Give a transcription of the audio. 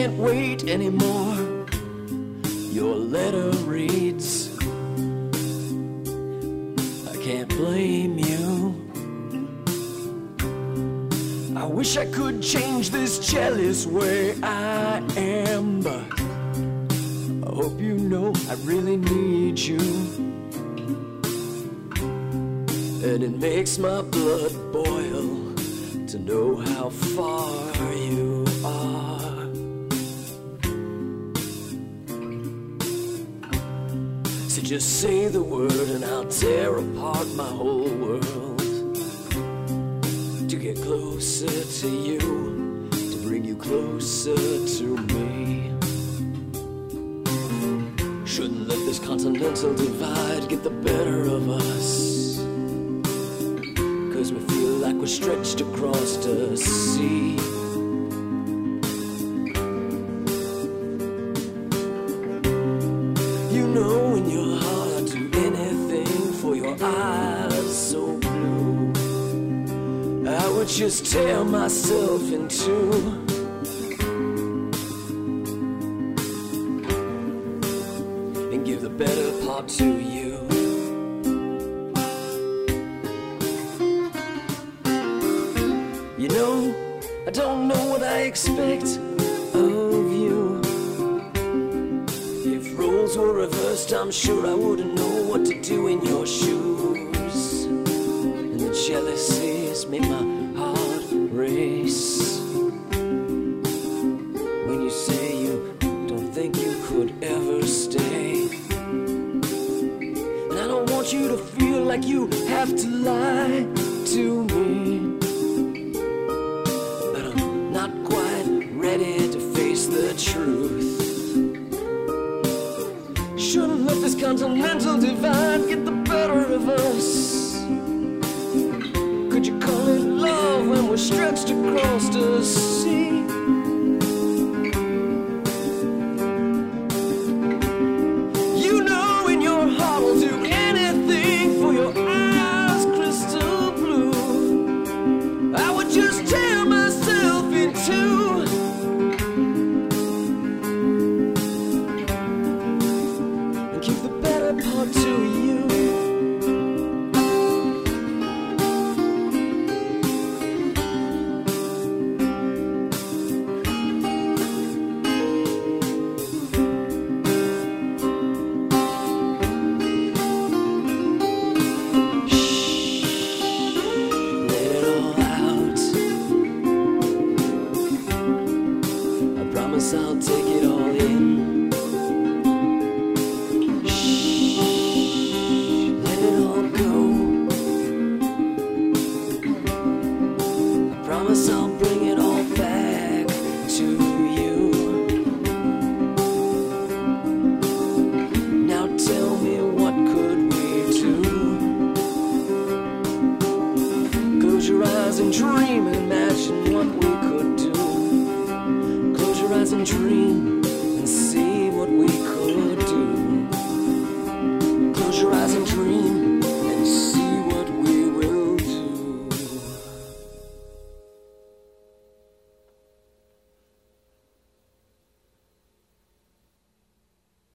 can't wait anymore. Your letter reads, I can't blame you. I wish I could change this jealous way I am, but I hope you know I really need you. And it makes my blood boil to know how far you are. So just say the word and I'll tear apart my whole world to get closer to you, to bring you closer to me. Shouldn't let this continental divide get the better of us, 'cause we feel like we're stretched across the sea. You know in your heart I'd do anything for your eyes so blue. I would just tear myself in two and give the better part to you. You know, I don't know what I expect of you. If roles were reversed, I'm sure I wouldn't know what to do in your shoes. And the jealousies make my heart race when you say you don't think you could ever stay. And I don't want you to feel like you have to lie to me, but I'm not quite ready to face the truth. Shouldn't let this continental divide get the better of us. Could you call it love when we're stretched across the sea?